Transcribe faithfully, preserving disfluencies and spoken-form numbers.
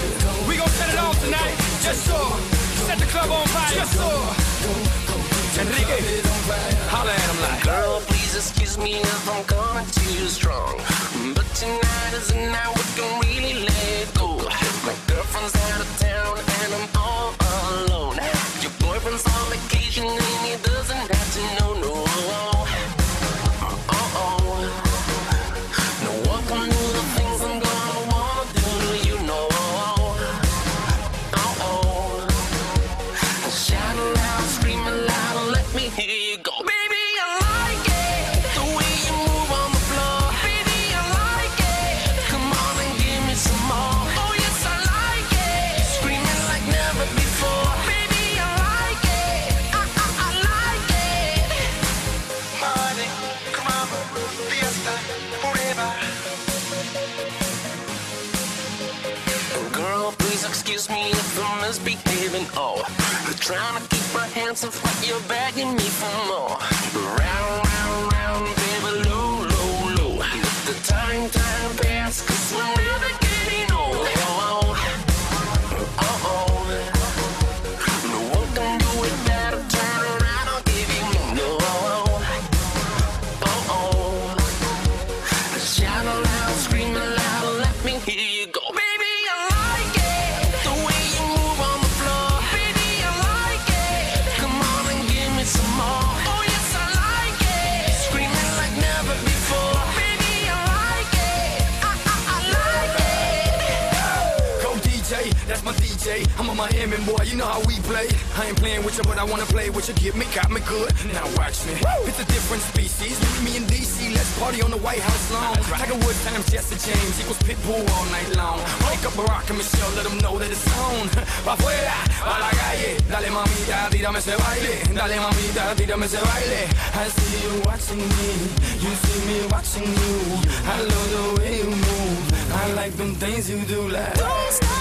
We gon' set it off tonight. Just so. Set the club on fire. Just so. Enrique, holla at him like. Girl, please excuse me if I'm coming too strong, but tonight is the night we can really let go. My girlfriend's out of town and I'm all alone. Your boyfriend's on vacation and he doesn't have to know, no. Uh-oh. No one can do the things I'm gonna wanna do to you, no. Uh-oh. Shout aloud, scream aloud, let me hear you go. Baby, I like it, the way you move on the floor. Baby, I like it, come on and give me some more. Oh yes, I like it, screaming like never before. Baby, I like it, I, I, I like it. Party, come on, fiesta, forever. Girl, please excuse me if I'm misbehaving. Oh, trying to keep my hands off what you're begging me for more. Round, round, round, baby, low, low, low. Let the time, time pass, cause we're never getting old. Oh, oh, oh. No one can do it better. Turn around, I'll give you more. No, oh, oh. Shout aloud, scream aloud, let me hear you go. Baby, I like it, the way you move on the floor. Baby, I like it, come on and give me some more. Oh yes, I like it, screaming like never before. Baby, I like it, I, I, I like it. Go D J, that's my D J. I'm a Miami boy, you know how we play. I ain't playing with you, but I wanna play with you. Get me, got me good. Now watch me. It's a different species. Meet me in D C, let's party on the White House lawn. Tiger Woods times Jesse James equals Pitbull all night long. Wake up Barack and Michelle, let them know that it's on. Pa' afuera, pa' la calle. Dale mamita, tírame ese baile. Dale mamita, tírame ese baile. I see you watching me, you see me watching you. I love the way you move. I like them things you do like. Don't stop.